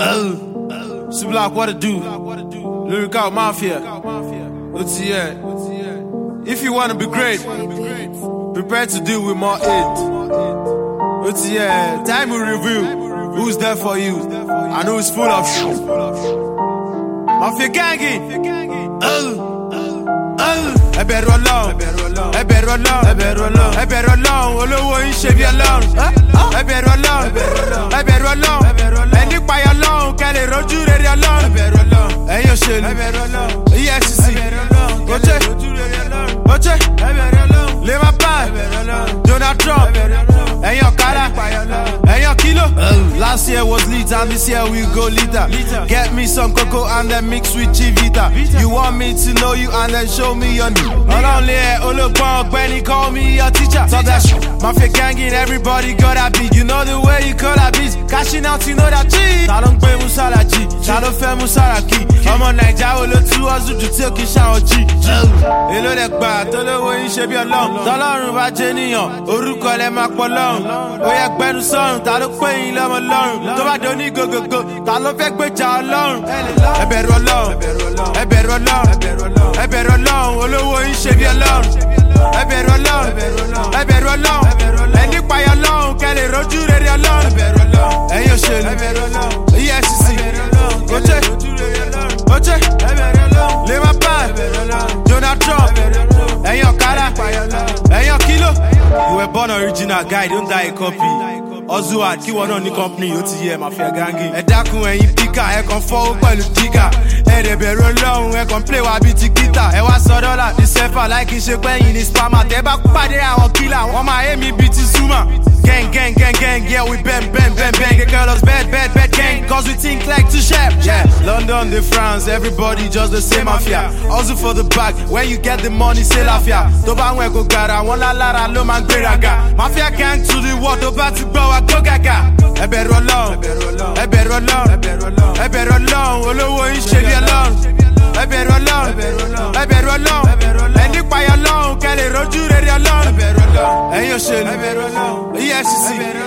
C-Block, what to do? Lyrical Mafia. OTN. If you wanna be great, prepare to deal with more hate. OTN. Time will reveal who's there for you and who's full of shit. Mafia ganging. Ẹ bẹ̀rù Ọlọ́run, ẹ bẹ̀rù Ọlọ́run, ẹ bẹ̀rù Ọlọ́run, ẹ bẹ̀rù Ọlọ́run, olówó yín ṣe bí Ọlọ́run. Ẹ bẹ̀rù Ọlọ́run, ẹ bẹ̀rù Ọlọ́run, ẹni payọ̀ Ọlọ́run kẹ́lẹ̀ rojú rere Ọlọ́run. Ẹ̀yin òṣèlú, EFCC, Oche, Labour Party, Donald Trump, ẹ̀yin ọ̀kadà, ẹ̀yin kilo. Last year was lit and this year we go liter. Get me some cocoa and then mix with Chivita. You want me to know you and then show me your new. Only Ologbo Benny call me your teacher. Talk that shit. Mafia gangin', everybody got that beat. You know the way you call that beat. Cashing out, you know that cheat. Ta ló ń pè Musala G, ta ló fẹ́ Musaraki. Ọmọ Naija wo ló tú ọ̀zù jù tí ó kì í ṣàwọn G. Èló lẹ gbà tó lówó yín ṣe bí Ọlọ́run. Tọ́lọ́run bá jẹ́ níyàn, orúkọ lẹ máa pọ̀ lọ́run. Ó yẹ gbẹnu sọ́run, ta ló pè yín lọ́mọ lọ́run. Tó bá dé ní gògògò, ta ló fẹ́ gbèjà Ọlọ́run. Ẹ bẹ̀rù Ọlọ́run, ẹ bẹ̀rù Ọlọ́run, ẹ bẹ̀rù Ọlọ́run, olówó yín ṣe bí Ọlọ́run. Ẹ bẹ̀rù Ọlọ́run, ẹ bẹ̀rù Ọlọ́run, ẹni payọ̀ Ọlọ́run kẹ́lẹ̀ rojú rere Ọlọ́run. Ẹ̀yin òṣèlú, EFCC, Oche, Labour Party, Donald Trump, ẹ̀yin ọ̀kadà, ẹ̀yin kilo. You were born original guy, don't die a copy. Ozuad, kí wọ́n náà ní company, ó ti yẹ Mafia gangin'. Ẹ dákun ẹ̀yin píkà, ẹ kàn fọ́wọ́ pẹ̀lú dígà. Ẹ dẹ̀ bẹ̀rù Ọlọ́run, ẹ kàn play wa bíi ti guitar. Ẹ wá sọ dọ́là ní sẹ́fà láì kí n ṣe pẹ́yìn ní spammer. Tẹ́ bá pàdé àwọn killer, wọ́n máa hé mi bíi ti Zuma. Gang, gang, gang, gang, yeah, we bang, bang, bang, bang. They call us bad, bad, bad gang, cause we think like two chef. Yeah, London, the France, everybody just the same mafia. Also for the bag, when you get the money, say lafia. To bá wọn go gara, wọn la lara ló máa ń gbéraga. Mafia gang to the world, tó bá ti gbọ́ wa go gaga. Ẹ bẹ̀rù Ọlọ́run, ẹ bẹ̀rù Ọlọ́run, ẹ bẹ̀rù Ọlọ́run, olówó yín ṣe bí Ọlọ́run. Ẹ bẹ̀rù Ọlọ́run, ẹ bẹ̀rù Ọlọ́run, ẹni payọ̀ Ọlọ́run kẹ́lẹ̀ rojú rere Ọlọ́run. Ẹ̀yin òṣèlú, EFCC,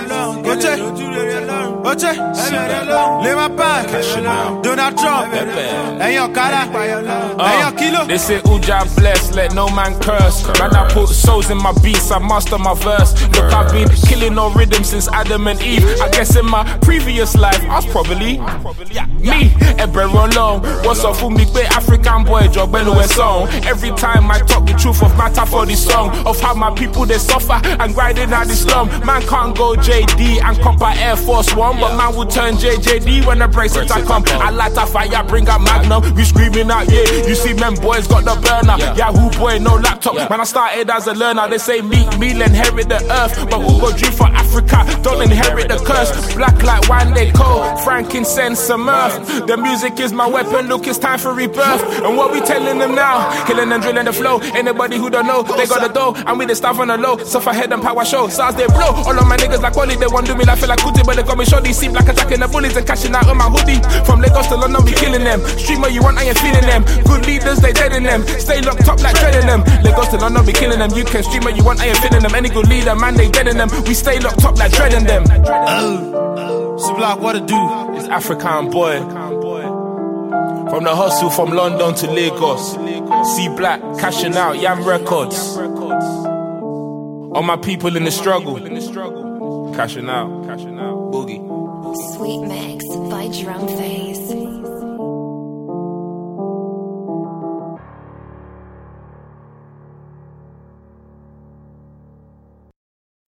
Oche, Labour Party, Donald Trump, ẹ̀yin ọ̀kadà, ẹ̀yin kilo. They say Uja bless, let no man curse. Man, I put souls in my beats, I master my verse. Look, I've been killing no rhythm since Adam and Eve. I guess in my previous life, I was probably me. Ebero long, what's up for me? Big African boy, job when song. Every time I talk the truth of matter for this song, of how my people they suffer and grinding out the slum. Man can't go JD and copper Air Force One, but man will turn JJD when the bracelets I come. I light a fire, bring a magnum, we screaming out, yeah. You see, men boys got the burner. Yahoo boy, no laptop. When I started as a learner, they say me'll inherit the earth, but who go dream for Africa? Don't inherit the curse. Black like wine they cold, frankincense and myrrh. The music is my weapon. Look, it's time for rebirth. And what we telling them now? Killing and drilling the flow. Anybody who don't know, they got the dough, and we the stuff on the low. Suffer head and power show. SARS they blow. All of my niggas like Wally, they want do me like feel like Kuti, but they got me shoddy. Seem like attacking the bullies and cashing out on my hoodie. From Lagos to London, we killing them. Stream what you want, I ain't feeling them. Good leaders, they dead in them. Stay locked up like dreading them. Lagos to London, we killing them. You can stream what you want, I ain't feeling them. Any good leader, man, they dead in them. We stay locked up like dreading them. C-Block, what to do? It's African boy. From the hustle from London to Lagos. C-Black, cashing out, Yam Records. All my people in the struggle. Cashing out, Boogie. Sweet mix by Drum Phase.